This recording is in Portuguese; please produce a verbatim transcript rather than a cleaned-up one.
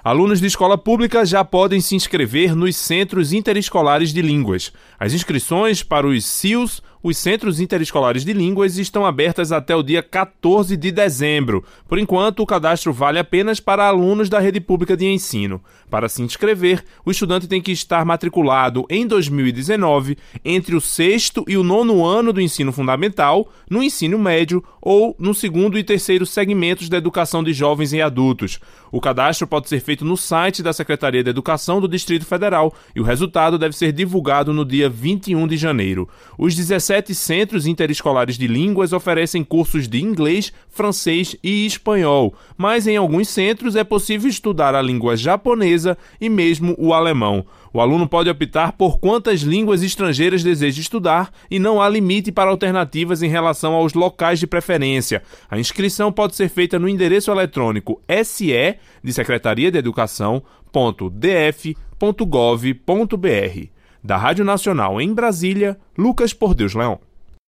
Alunos de escola pública já podem se inscrever nos Centros Interescolares de Línguas. As inscrições para os C I Os, os Centros Interescolares de Línguas, estão abertas até o dia quatorze de dezembro. Por enquanto, o cadastro vale apenas para alunos da rede pública de ensino. Para se inscrever, o estudante tem que estar matriculado em dois mil e dezenove entre o sexto e o nono ano do ensino fundamental, no ensino médio ou no segundo e terceiro segmentos da educação de jovens e adultos. O cadastro pode ser feito no site da Secretaria de Educação do Distrito Federal e o resultado deve ser divulgado no dia vinte e um de janeiro. Os dezessete Centros Interescolares de Línguas oferecem cursos de inglês, francês e espanhol, mas em alguns centros é possível estudar a língua japonesa e mesmo o alemão. O aluno pode optar por quantas línguas estrangeiras deseja estudar e não há limite para alternativas em relação aos locais de preferência. A inscrição pode ser feita no endereço eletrônico S E de Secretaria de Educação ponto d f ponto gov ponto b r. Da Rádio Nacional em Brasília, Lucas Por Deus Leão.